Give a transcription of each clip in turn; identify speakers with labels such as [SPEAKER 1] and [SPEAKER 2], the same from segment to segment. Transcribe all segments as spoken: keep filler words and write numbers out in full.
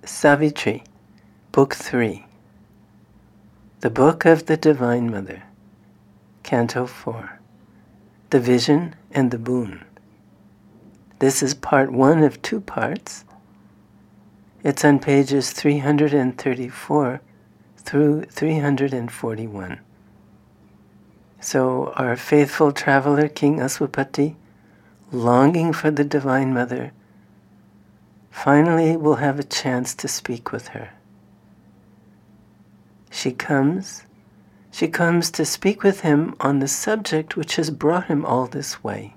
[SPEAKER 1] Savitri, Book three, The Book of the Divine Mother, Canto four, The Vision and the Boon. This is part one of two parts. It's on pages three hundred thirty-four through three hundred forty-one. So our faithful traveler, King Aswapati, longing for the Divine Mother, finally will have a chance to speak with her. She comes, she comes to speak with him on the subject which has brought him all this way.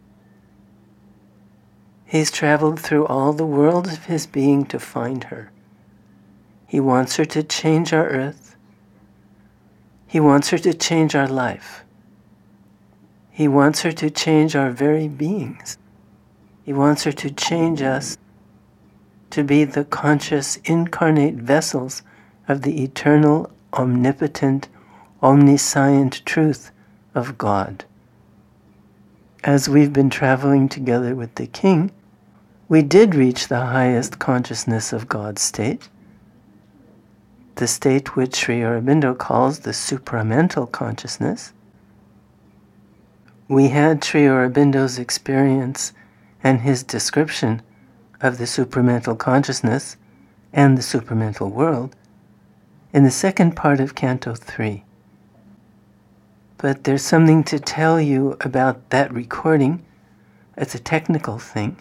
[SPEAKER 1] He's traveled through all the worlds of his being to find her. He wants her to change our earth. He wants her to change our life. He wants her to change our very beings. He wants her to change us to be the conscious, incarnate vessels of the eternal, omnipotent, omniscient truth of God. As we've been traveling together with the King, we did reach the highest consciousness of God's state, the state which Sri Aurobindo calls the supramental consciousness. We had Sri Aurobindo's experience and his description of the supramental consciousness and the supramental world in the second part of Canto three. But there's something to tell you about that recording. It's a technical thing.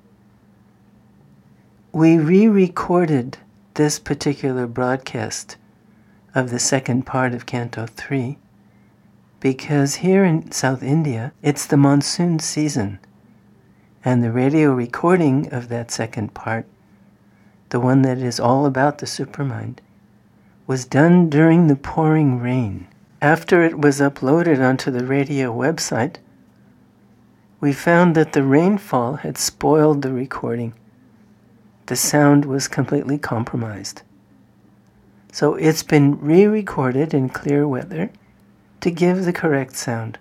[SPEAKER 1] We re-recorded this particular broadcast of the second part of Canto three because here in South India, it's the monsoon season. And the radio recording of that second part, the one that is all about the supermind, was done during the pouring rain. After it was uploaded onto the radio website, we found that the rainfall had spoiled the recording. The sound was completely compromised. So it's been re-recorded in clear weather to give the correct sound.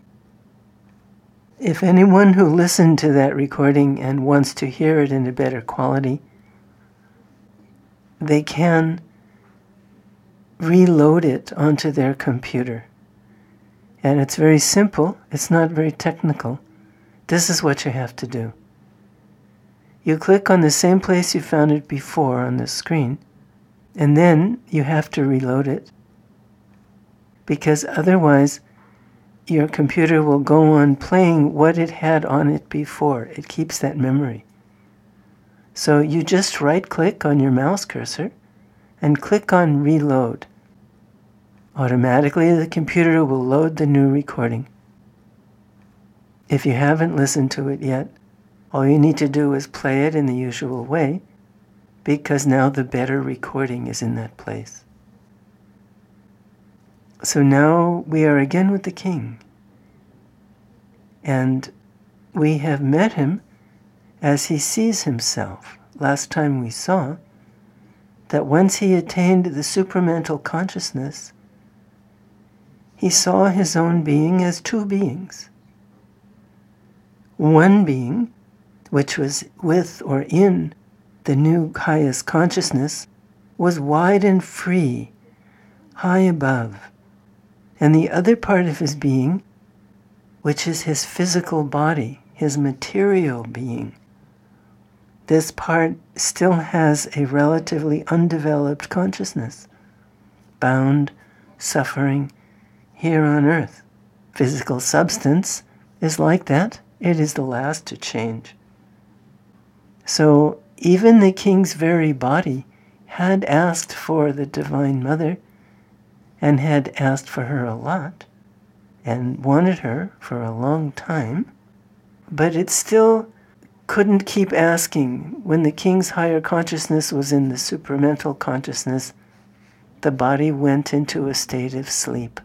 [SPEAKER 1] If anyone who listened to that recording and wants to hear it in a better quality, they can reload it onto their computer. And it's very simple. It's not very technical. This is what you have to do. You click on the same place you found it before on the screen, and then you have to reload it. Because otherwise, your computer will go on playing what it had on it before. It keeps that memory. So you just right-click on your mouse cursor and click on Reload. Automatically, the computer will load the new recording. If you haven't listened to it yet, all you need to do is play it in the usual way, because now the better recording is in that place. So now we are again with the King. And we have met him as he sees himself. Last time we saw that once he attained the supramental consciousness, he saw his own being as two beings. One being, which was with or in the new highest consciousness, was wide and free, high above. And the other part of his being, which is his physical body, his material being, this part still has a relatively undeveloped consciousness, bound, suffering, here on earth. Physical substance is like that. It is the last to change. So even the King's very body had asked for the Divine Mother, and had asked for her a lot, and wanted her for a long time, but it still couldn't keep asking. When the King's higher consciousness was in the supramental consciousness, the body went into a state of sleep.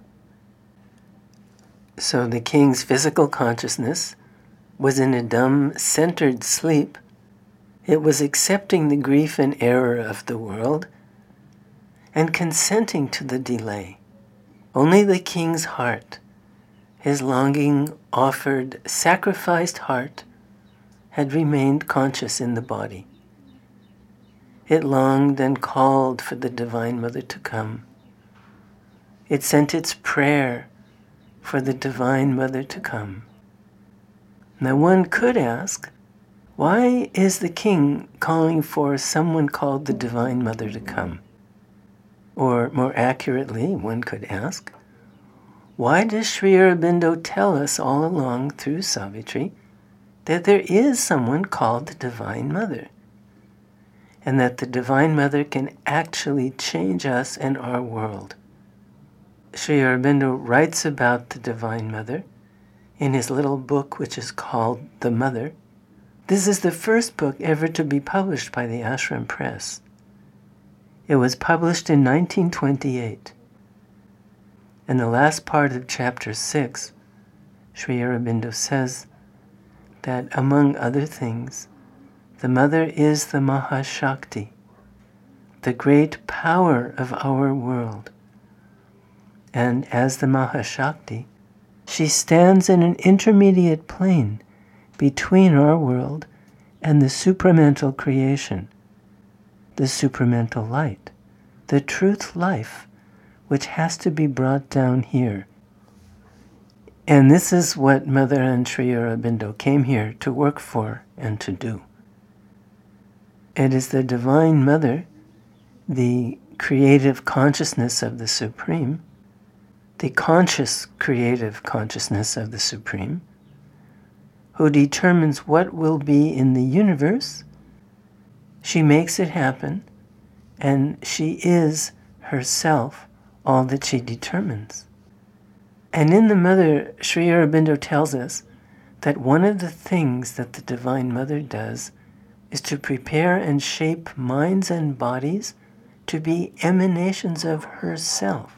[SPEAKER 1] So the King's physical consciousness was in a dumb, centered sleep. It was accepting the grief and error of the world and consenting to the delay. Only the King's heart, his longing, offered, sacrificed heart, had remained conscious in the body. It longed and called for the Divine Mother to come. It sent its prayer for the Divine Mother to come. Now one could ask, why is the king calling for someone called the Divine Mother to come? Or more accurately, one could ask, why does Sri Aurobindo tell us all along through Savitri that there is someone called the Divine Mother, and that the Divine Mother can actually change us and our world? Sri Aurobindo writes about the Divine Mother in his little book which is called The Mother. This is the first book ever to be published by the Ashram Press. It was published in nineteen twenty-eight. In the last part of chapter six, Sri Aurobindo says that, among other things, the Mother is the Mahashakti, the great power of our world. And as the Mahashakti, she stands in an intermediate plane between our world and the supramental creation, the supramental light, the truth life, which has to be brought down here. And this is what Mother and Sri Aurobindo came here to work for and to do. It is the Divine Mother, the creative consciousness of the Supreme, the conscious creative consciousness of the Supreme, who determines what will be in the universe. She makes it happen, and she is herself all that she determines. And in the Mother, Sri Aurobindo tells us that one of the things that the Divine Mother does is to prepare and shape minds and bodies to be emanations of herself.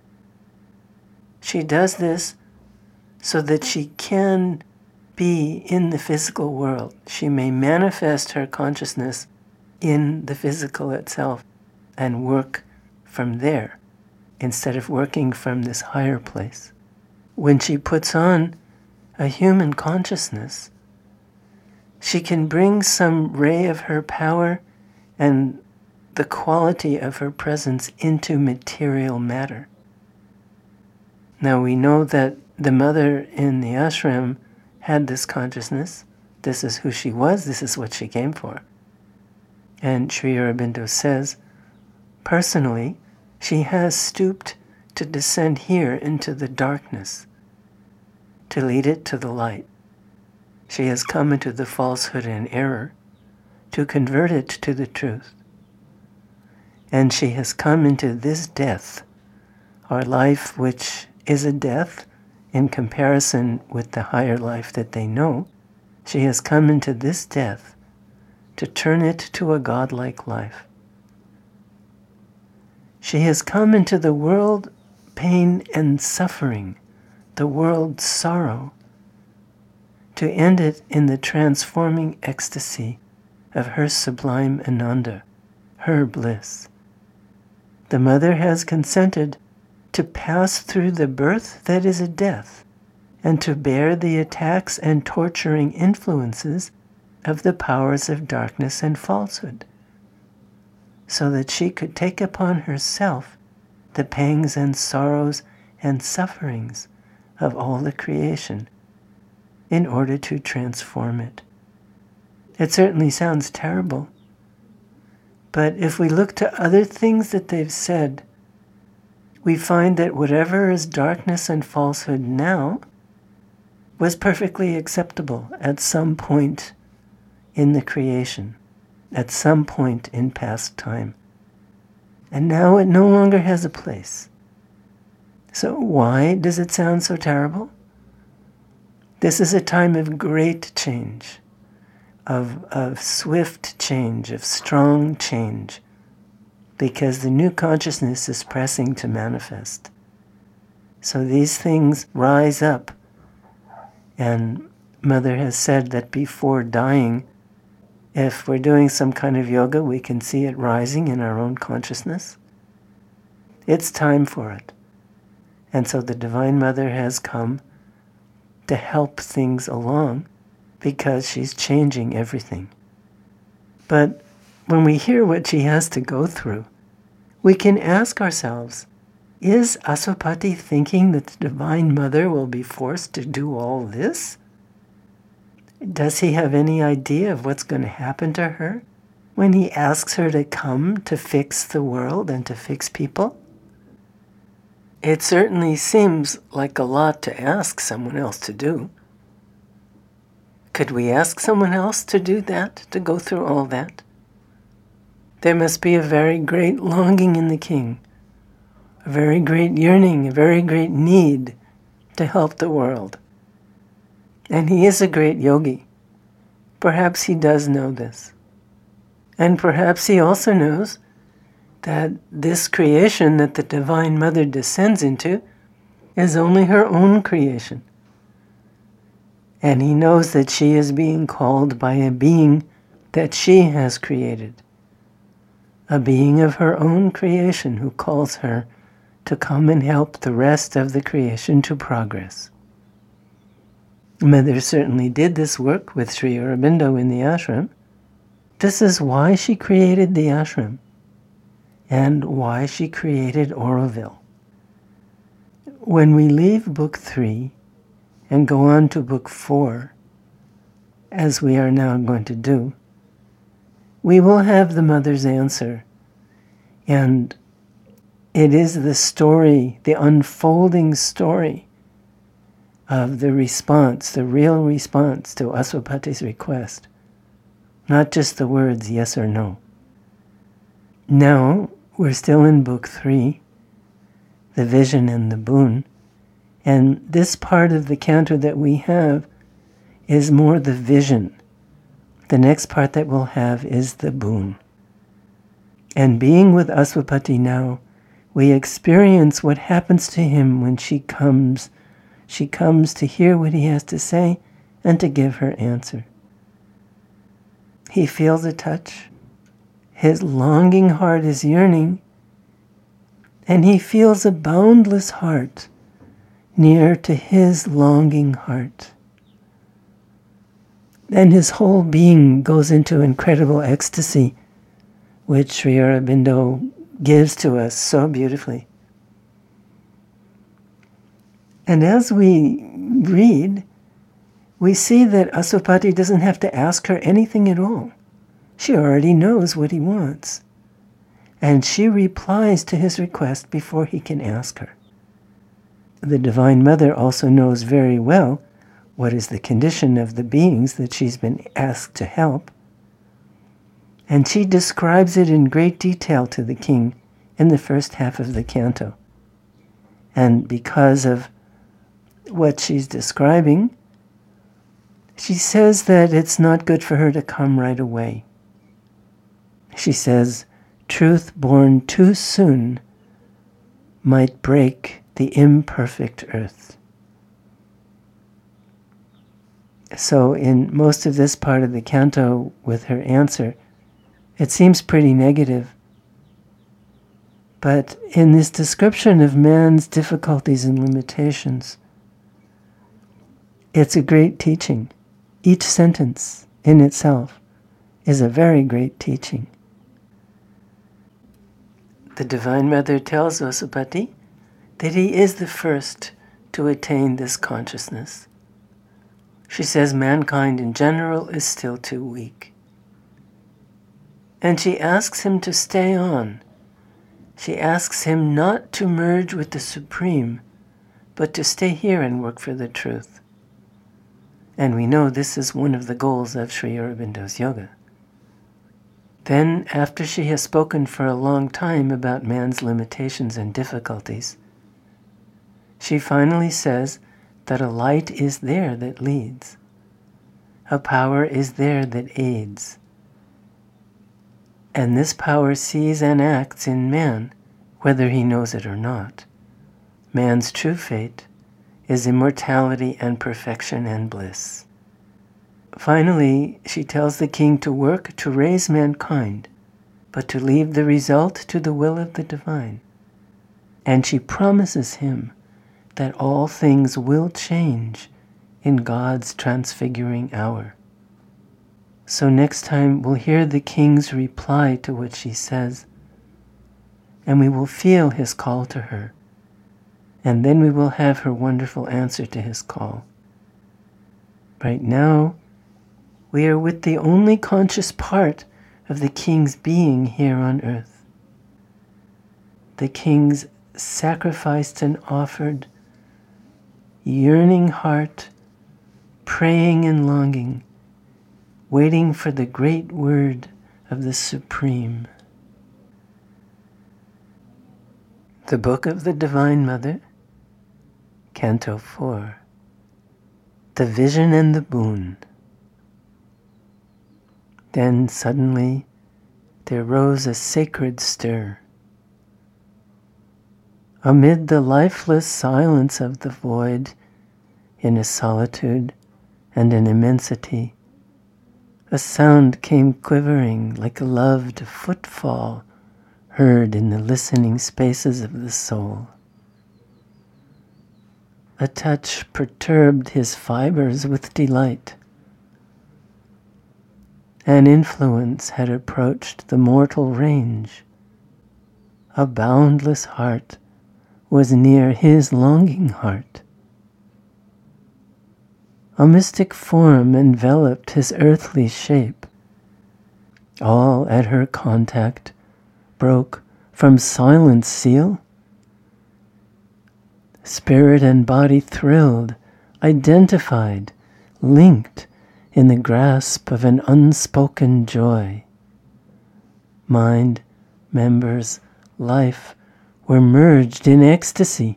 [SPEAKER 1] She does this so that she can be in the physical world. She may manifest her consciousness in the physical itself and work from there, instead of working from this higher place. When she puts on a human consciousness, she can bring some ray of her power and the quality of her presence into material matter. Now we know that the Mother in the ashram had this consciousness. This is who she was, this is what she came for. And Sri Aurobindo says, personally, she has stooped to descend here into the darkness, to lead it to the light. She has come into the falsehood and error to convert it to the truth. And she has come into this death, our life which is a death in comparison with the higher life that they know. She has come into this death to turn it to a godlike life. She has come into the world pain and suffering, the world sorrow, to end it in the transforming ecstasy of her sublime Ananda, her bliss. The Mother has consented to pass through the birth that is a death, and to bear the attacks and torturing influences of the powers of darkness and falsehood, so that she could take upon herself the pangs and sorrows and sufferings of all the creation in order to transform it. It certainly sounds terrible, but if we look to other things that they've said, we find that whatever is darkness and falsehood now was perfectly acceptable at some point in the creation, at some point in past time. And now it no longer has a place. So why does it sound so terrible? This is a time of great change, of, of swift change, of strong change, because the new consciousness is pressing to manifest. So these things rise up, and Mother has said that before dying, if we're doing some kind of yoga, we can see it rising in our own consciousness. It's time for it. And so the Divine Mother has come to help things along because she's changing everything. But when we hear what she has to go through, we can ask ourselves, is Aswapati thinking that the Divine Mother will be forced to do all this? Does he have any idea of what's going to happen to her when he asks her to come to fix the world and to fix people? It certainly seems like a lot to ask someone else to do. Could we ask someone else to do that, to go through all that? There must be a very great longing in the king, a very great yearning, a very great need to help the world. And he is a great yogi. Perhaps he does know this. And perhaps he also knows that this creation that the Divine Mother descends into is only her own creation. And he knows that she is being called by a being that she has created, a being of her own creation who calls her to come and help the rest of the creation to progress. Mother certainly did this work with Sri Aurobindo in the ashram. This is why she created the ashram and why she created Auroville. When we leave book three and go on to book four, as we are now going to do, we will have the Mother's answer. And it is the story, the unfolding story of the response, the real response to Aswapati's request. Not just the words yes or no. Now, we're still in book three, the vision and the boon. And this part of the canto that we have is more the vision. The next part that we'll have is the boon. And being with Aswapati now, we experience what happens to him when she comes. She comes to hear what he has to say and to give her answer. He feels a touch. His longing heart is yearning, and he feels a boundless heart near to his longing heart. Then his whole being goes into incredible ecstasy, which Sri Aurobindo gives to us so beautifully. And as we read, we see that Aswapati doesn't have to ask her anything at all. She already knows what he wants. And she replies to his request before he can ask her. The Divine Mother also knows very well what is the condition of the beings that she's been asked to help. And she describes it in great detail to the king in the first half of the canto. And because of what she's describing, she says that it's not good for her to come right away. She says, truth born too soon might break the imperfect earth. So in most of this part of the canto with her answer, it seems pretty negative. But in this description of man's difficulties and limitations, it's a great teaching. Each sentence in itself is a very great teaching. The Divine Mother tells Aswapati that he is the first to attain this consciousness. She says mankind in general is still too weak. And she asks him to stay on. She asks him not to merge with the Supreme, but to stay here and work for the truth. And we know this is one of the goals of Sri Aurobindo's yoga. Then, after she has spoken for a long time about man's limitations and difficulties, she finally says that a light is there that leads. A power is there that aids. And this power sees and acts in man, whether he knows it or not. Man's true fate is immortality and perfection and bliss. Finally, she tells the king to work to raise mankind, but to leave the result to the will of the divine. And she promises him that all things will change in God's transfiguring hour. So next time we'll hear the king's reply to what she says, and we will feel his call to her, and then we will have her wonderful answer to his call. Right now, we are with the only conscious part of the king's being here on earth. The king's sacrificed and offered, yearning heart, praying and longing, waiting for the great word of the Supreme. The Book of the Divine Mother, Canto four, The Vision and the Boon. Then suddenly there rose a sacred stir. Amid the lifeless silence of the void, in a solitude and an immensity, a sound came quivering like a loved footfall heard in the listening spaces of the soul. A touch perturbed his fibers with delight. An influence had approached the mortal range. A boundless heart was near his longing heart. A mystic form enveloped his earthly shape. All at her contact broke from silent seal. Spirit and body thrilled, identified, linked in the grasp of an unspoken joy. Mind, members, life were merged in ecstasy.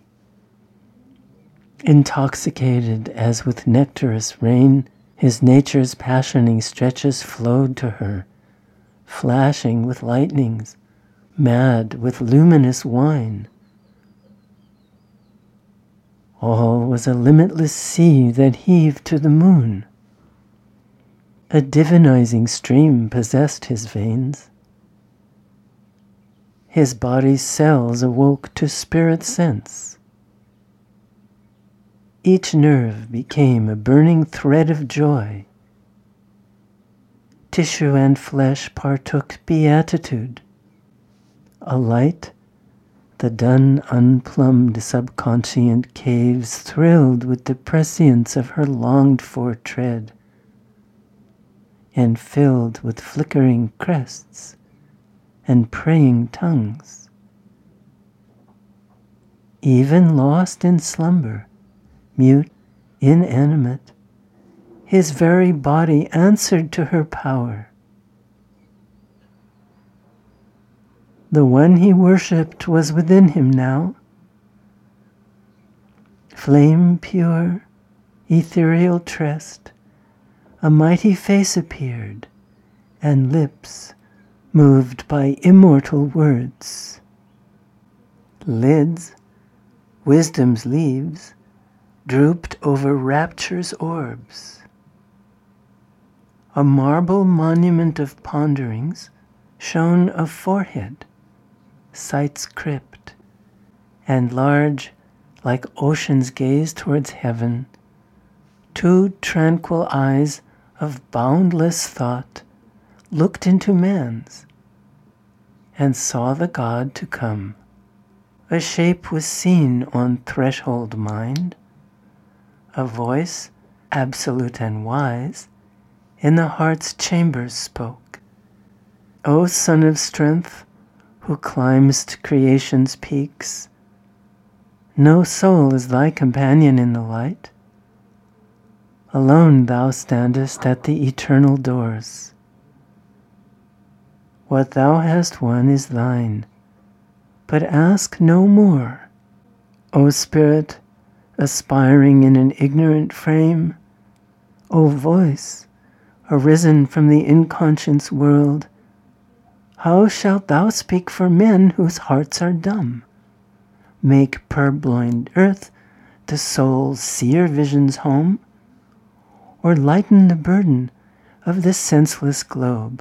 [SPEAKER 1] Intoxicated as with nectarous rain, his nature's passioning stretches flowed to her, flashing with lightnings, mad with luminous wine. All was a limitless sea that heaved to the moon. A divinizing stream possessed his veins. His body's cells awoke to spirit sense. Each nerve became a burning thread of joy. Tissue and flesh partook beatitude. A light, the dun, unplumbed subconscient caves thrilled with the prescience of her longed-for tread, and filled with flickering crests and praying tongues. Even lost in slumber, mute, inanimate, his very body answered to her power. The one he worshipped was within him now. Flame pure, ethereal tressed, a mighty face appeared, and lips moved by immortal words. Lids, wisdom's leaves, drooped over rapture's orbs. A marble monument of ponderings shone a forehead, sight's crypt, and large, like ocean's gaze towards heaven, two tranquil eyes of boundless thought looked into man's, and saw the God to come. A shape was seen on threshold mind, a voice, absolute and wise, in the heart's chambers spoke. O Son of Strength, who climbest creation's peaks, no soul is thy companion in the light. Alone thou standest at the eternal doors. What thou hast won is thine, but ask no more. O Spirit, aspiring in an ignorant frame, O Voice, arisen from the inconscious world, how shalt thou speak for men whose hearts are dumb? Make purblind earth the soul's seer vision's home? Or lighten the burden of this senseless globe?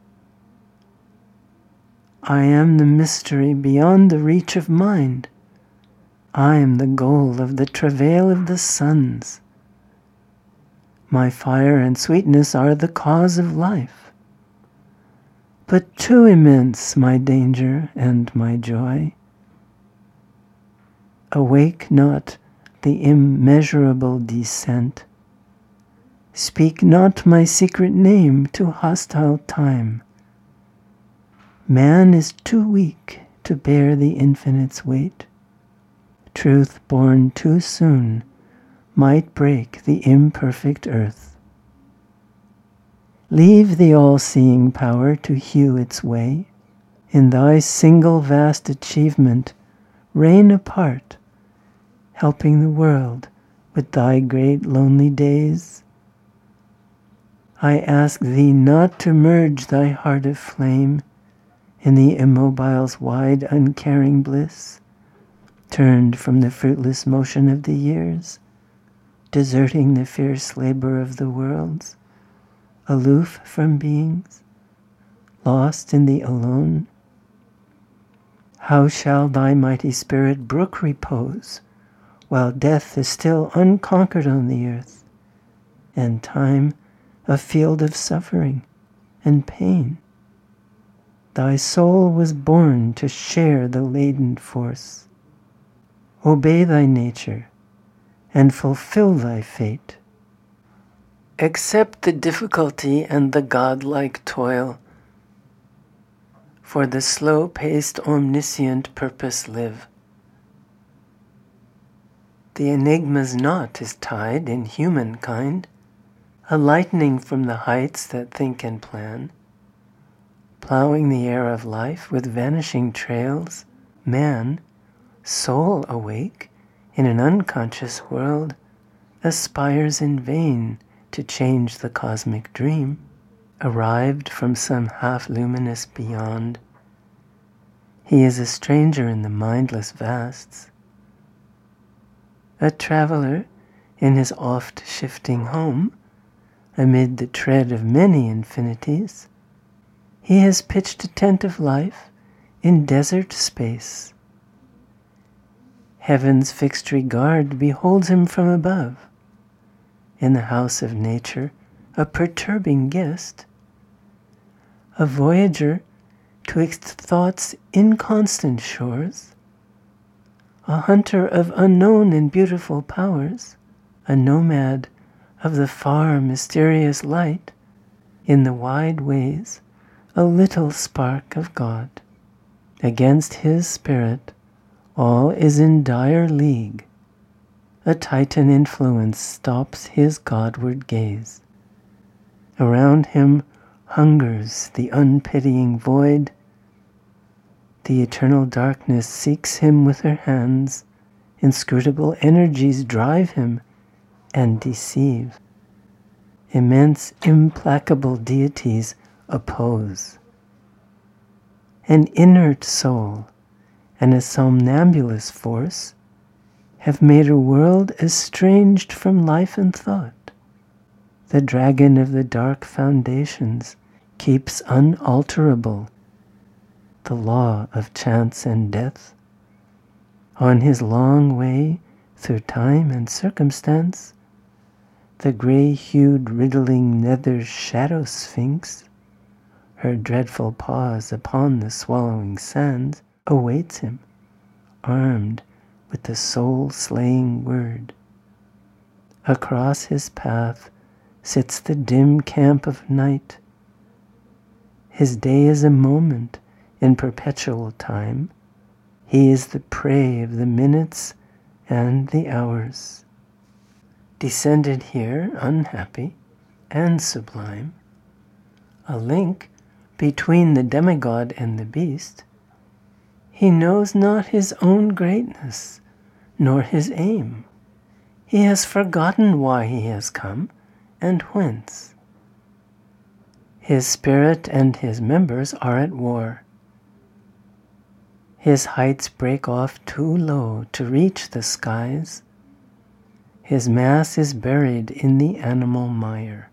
[SPEAKER 1] I am the mystery beyond the reach of mind. I am the goal of the travail of the suns. My fire and sweetness are the cause of life. But too immense my danger and my joy. Awake not the immeasurable descent. Speak not my secret name to hostile time. Man is too weak to bear the infinite's weight. Truth born too soon might break the imperfect earth. Leave the all-seeing power to hew its way. In thy single vast achievement, reign apart, helping the world with thy great lonely days. I ask thee not to merge thy heart of flame in the immobile's wide uncaring bliss, turned from the fruitless motion of the years, deserting the fierce labor of the worlds, aloof from beings, lost in the alone. How shall thy mighty spirit brook repose, while death is still unconquered on the earth, and time a field of suffering and pain? Thy soul was born to share the laden force. Obey thy nature and fulfill thy fate. Accept the difficulty and the godlike toil. For the slow-paced omniscient purpose live. The enigma's knot is tied in humankind, a lightning from the heights that think and plan. Plowing the air of life with vanishing trails, man, soul awake in an unconscious world, aspires in vain to change the cosmic dream, arrived from some half-luminous beyond. He is a stranger in the mindless vasts. A traveler in his oft-shifting home, amid the tread of many infinities, he has pitched a tent of life in desert space. Heaven's fixed regard beholds him from above. In the house of nature, a perturbing guest, a voyager twixt thought's inconstant shores, a hunter of unknown and beautiful powers, a nomad of the far mysterious light, in the wide ways a little spark of God. Against his spirit all is in dire league. A Titan influence stops his Godward gaze. Around him hungers the unpitying void. The eternal darkness seeks him with her hands. Inscrutable energies drive him and deceive. Immense, implacable deities oppose. An inert soul and a somnambulous force have made a world estranged from life and thought. The dragon of the dark foundations keeps unalterable the law of chance and death. On his long way through time and circumstance, the gray-hued riddling nether's shadow sphinx, her dreadful paws upon the swallowing sands, awaits him, armed with the soul-slaying word. Across his path sits the dim camp of night. His day is a moment in perpetual time. He is the prey of the minutes and the hours. Descended here, unhappy and sublime, a link between the demigod and the beast, he knows not his own greatness, nor his aim. He has forgotten why he has come, and whence. His spirit and his members are at war. His heights break off too low to reach the skies. His mass is buried in the animal mire.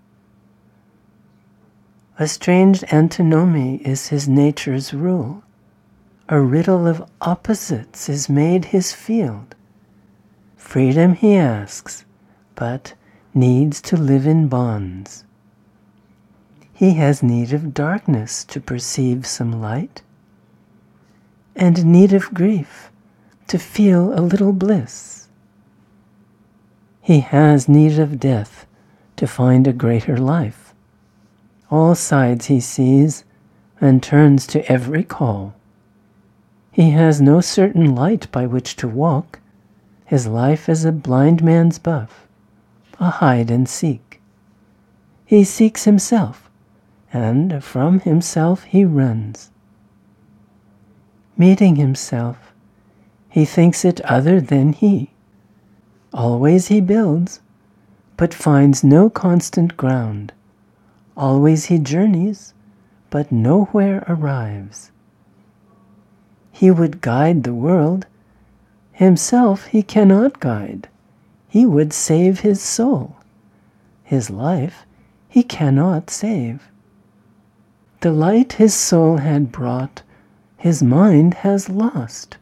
[SPEAKER 1] A strange antinomy is his nature's rule. A riddle of opposites is made his field. Freedom he asks, but needs to live in bonds. He has need of darkness to perceive some light, and need of grief to feel a little bliss. He has need of death to find a greater life. All sides he sees and turns to every call. He has no certain light by which to walk. His life is a blind man's buff, a hide and seek. He seeks himself, and from himself he runs. Meeting himself, he thinks it other than he. Always he builds, but finds no constant ground. Always he journeys, but nowhere arrives. He would guide the world. Himself he cannot guide. He would save his soul. His life he cannot save. The light his soul had brought, his mind has lost.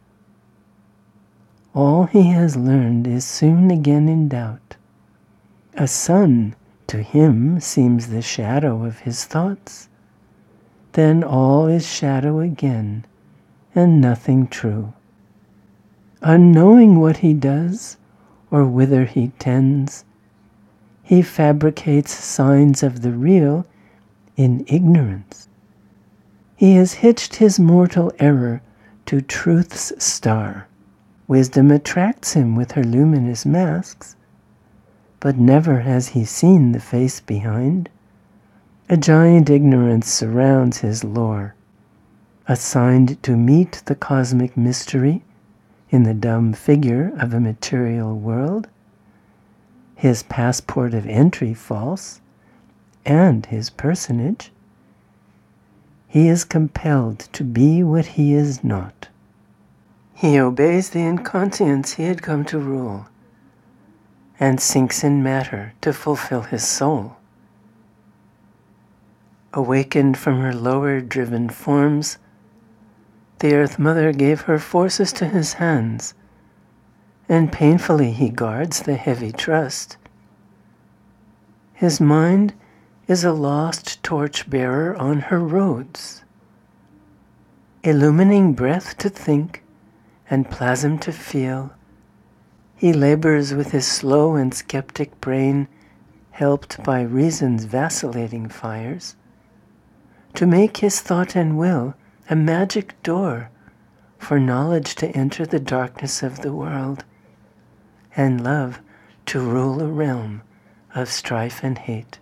[SPEAKER 1] All he has learned is soon again in doubt. A sun to him seems the shadow of his thoughts. Then all is shadow again, and nothing true. Unknowing what he does, or whither he tends, he fabricates signs of the real in ignorance. He has hitched his mortal error to truth's star. Wisdom attracts him with her luminous masks, but never has he seen the face behind. A giant ignorance surrounds his lore, assigned to meet the cosmic mystery in the dumb figure of a material world, his passport of entry false, and his personage. He is compelled to be what he is not. He obeys the inconscience he had come to rule, and sinks in matter to fulfill his soul. Awakened from her lower driven forms, the Earth Mother gave her forces to his hands, and painfully he guards the heavy trust. His mind is a lost torch-bearer on her roads, illumining breath to think and plasm to feel. He labors with his slow and skeptic brain, helped by reason's vacillating fires, to make his thought and will a magic door for knowledge to enter the darkness of the world, and love to rule a realm of strife and hate.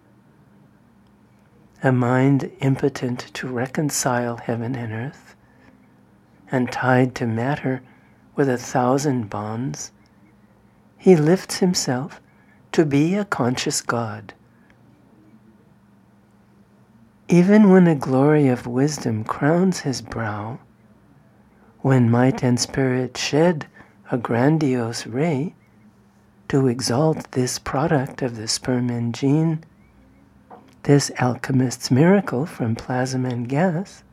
[SPEAKER 1] A mind impotent to reconcile heaven and earth, and tied to matter with a thousand bonds, he lifts himself to be a conscious God. Even when a glory of wisdom crowns his brow, when might and spirit shed a grandiose ray to exalt this product of the sperm and gene, this alchemist's miracle from plasma and gas,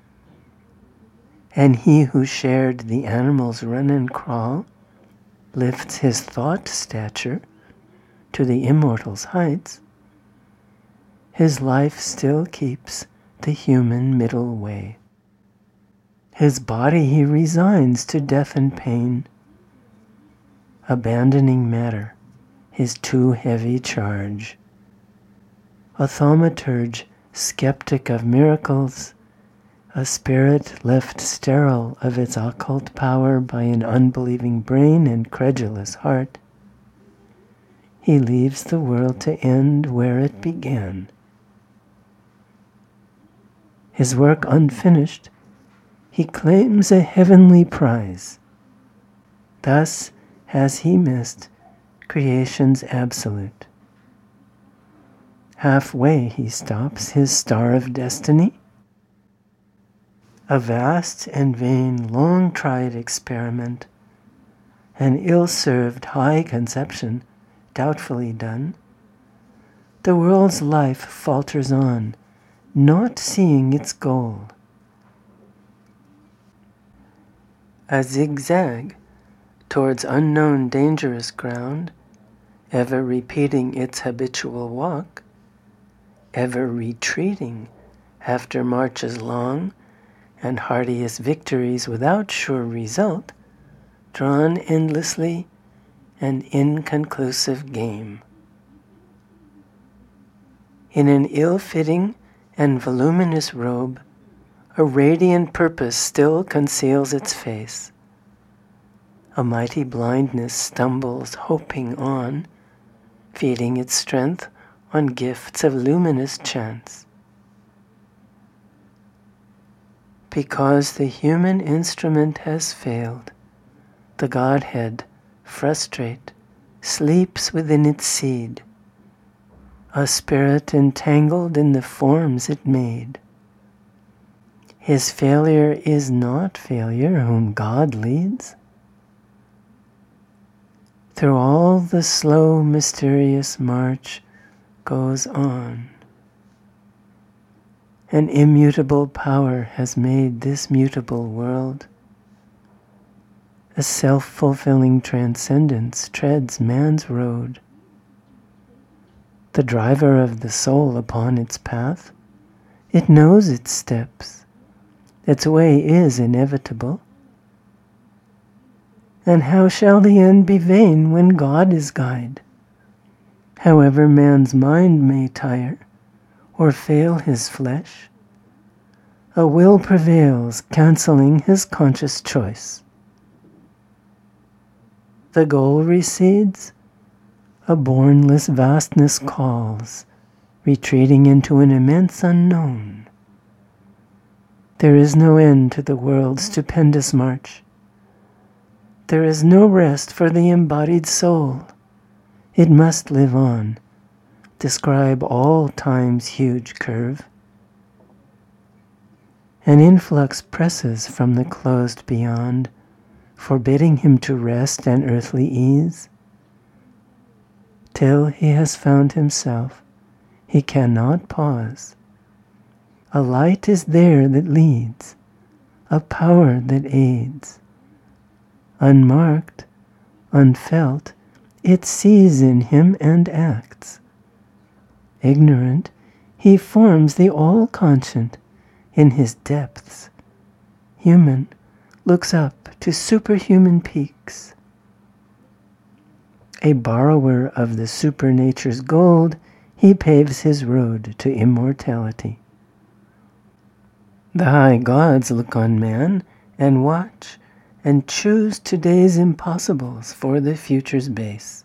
[SPEAKER 1] and he who shared the animal's run and crawl lifts his thought stature to the immortal's heights, his life still keeps the human middle way. His body he resigns to death and pain, abandoning matter, his too heavy charge. A thaumaturge, skeptic of miracles, a spirit left sterile of its occult power by an unbelieving brain and credulous heart, he leaves the world to end where it began. His work unfinished, he claims a heavenly prize. Thus has he missed creation's absolute. Halfway he stops his star of destiny, a vast and vain long-tried experiment, an ill-served high conception doubtfully done. The world's life falters on, not seeing its goal. A zigzag towards unknown dangerous ground, ever repeating its habitual walk, ever retreating after marches long and hardiest victories without sure result, drawn endlessly, an inconclusive game. In an ill-fitting and voluminous robe, a radiant purpose still conceals its face. A mighty blindness stumbles hoping on, feeding its strength on gifts of luminous chance. Because the human instrument has failed, the Godhead, frustrate, sleeps within its seed, a spirit entangled in the forms it made. His failure is not failure whom God leads. Through all the slow, mysterious march goes on. An immutable power has made this mutable world. A self-fulfilling transcendence treads man's road. The driver of the soul upon its path, it knows its steps. Its way is inevitable. And how shall the end be vain when God is guide? However man's mind may tire, or fail his flesh, a will prevails, cancelling his conscious choice. The goal recedes, a bournless vastness calls, retreating into an immense unknown. There is no end to the world's stupendous march. There is no rest for the embodied soul. It must live on, describe all time's huge curve. An influx presses from the closed beyond, forbidding him to rest and earthly ease. Till he has found himself, he cannot pause. A light is there that leads, a power that aids. Unmarked, unfelt, it sees in him and acts. Ignorant, he forms the all-conscient in his depths. Human, looks up to superhuman peaks. A borrower of the supernature's gold, he paves his road to immortality. The high gods look on man and watch and choose today's impossibles for the future's base.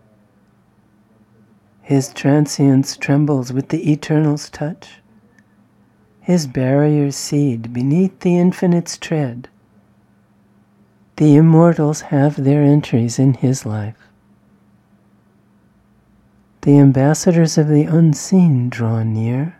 [SPEAKER 1] His transience trembles with the eternal's touch. His barriers cede beneath the infinite's tread. The immortals have their entries in his life. The ambassadors of the unseen draw near.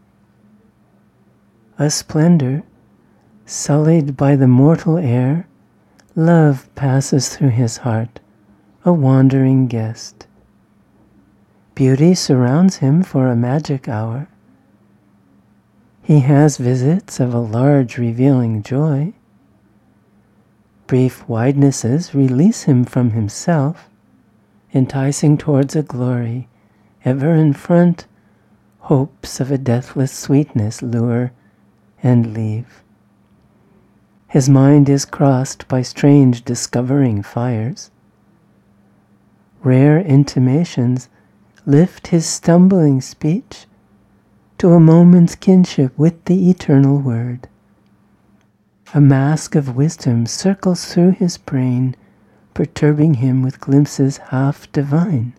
[SPEAKER 1] A splendor, sullied by the mortal air, love passes through his heart, a wandering guest. Beauty surrounds him for a magic hour. He has visits of a large revealing joy. Brief widenesses release him from himself, enticing towards a glory ever in front. Hopes of a deathless sweetness lure and leave. His mind is crossed by strange discovering fires. Rare intimations lift his stumbling speech to a moment's kinship with the eternal word. A mask of wisdom circles through his brain, perturbing him with glimpses half divine.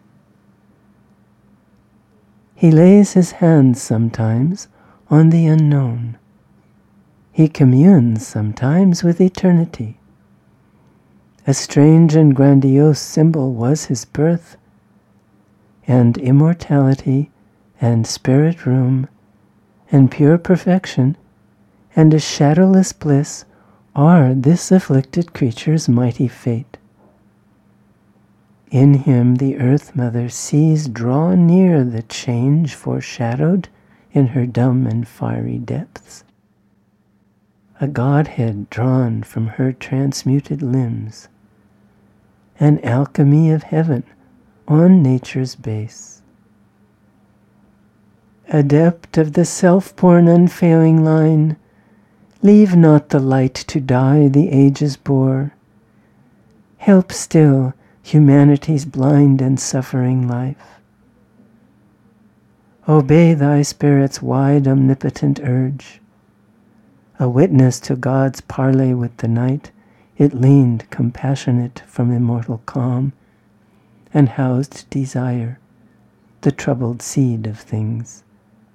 [SPEAKER 1] He lays his hands sometimes on the unknown. He communes sometimes with eternity. A strange and grandiose symbol was his birth, and immortality and spirit room and pure perfection and a shadowless bliss are this afflicted creature's mighty fate. In him the Earth Mother sees draw near the change foreshadowed in her dumb and fiery depths. A Godhead drawn from her transmuted limbs, an alchemy of heaven on nature's base. Adept of the self-born unfailing line, leave not the light to die the ages bore. Help still humanity's blind and suffering life. Obey thy spirit's wide omnipotent urge. A witness to God's parley with the night, it leaned compassionate from immortal calm, and housed desire, the troubled seed of things.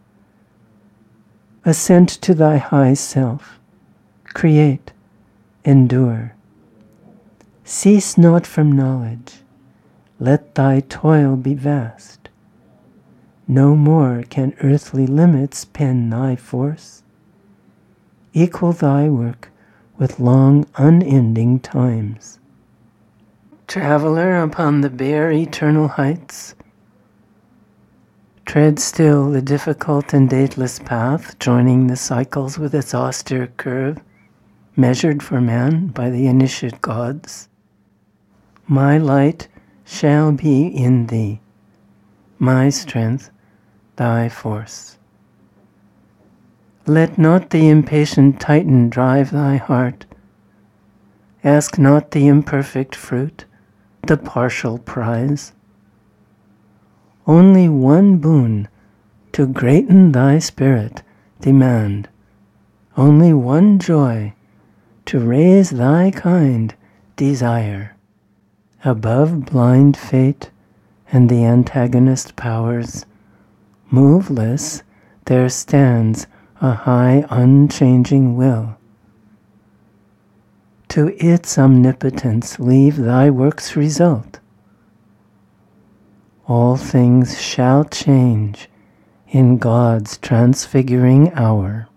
[SPEAKER 1] Ascent to thy high self, create, endure. Cease not from knowledge, let thy toil be vast. No more can earthly limits pen thy force. Equal thy work with long unending times. Traveler upon the bare eternal heights, tread still the difficult and dateless path, joining the cycles with its austere curve, measured for man by the initiate gods. My light shall be in thee, my strength thy force. Let not the impatient Titan drive thy heart. Ask not the imperfect fruit, the partial prize. Only one boon to greaten thy spirit demand, only one joy to raise thy kind desire. Above blind fate and the antagonist powers, moveless there stands a high unchanging will. To its omnipotence leave thy work's result. All things shall change in God's transfiguring hour.